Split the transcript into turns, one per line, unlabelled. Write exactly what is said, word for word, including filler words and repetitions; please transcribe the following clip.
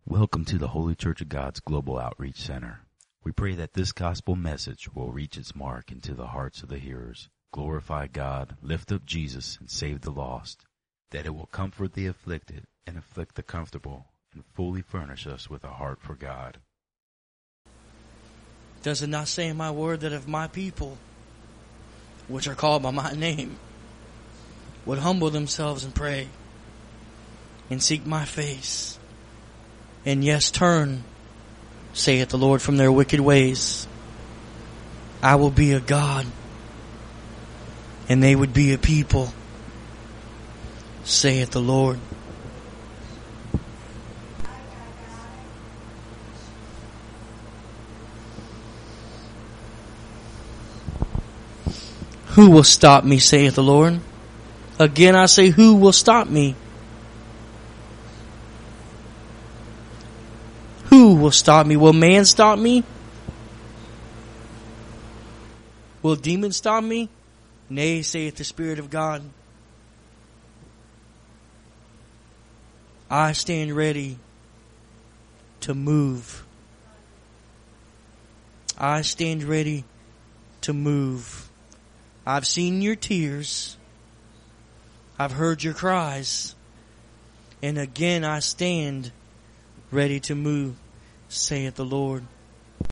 Welcome to the Holy Church of God's Global Outreach Center. We pray that this gospel message will reach its mark into the hearts of the hearers, glorify God, lift up Jesus, and save the lost, that it will comfort the afflicted and afflict the comfortable, and fully furnish us with a heart for God.
Does it not say in my word that if my people, which are called by my name, would humble themselves and pray, and seek my face, and yes, turn, saith the Lord, from their wicked ways, I will be a God, and they would be a people, saith the Lord. Who will stop me, saith the Lord? Again I say, who will stop me? Who will stop me? Will man stop me? Will demons stop me? Nay, saith the Spirit of God. I stand ready to move. I stand ready to move. I've seen your tears. I've heard your cries. And again I stand ready to move, saith the Lord.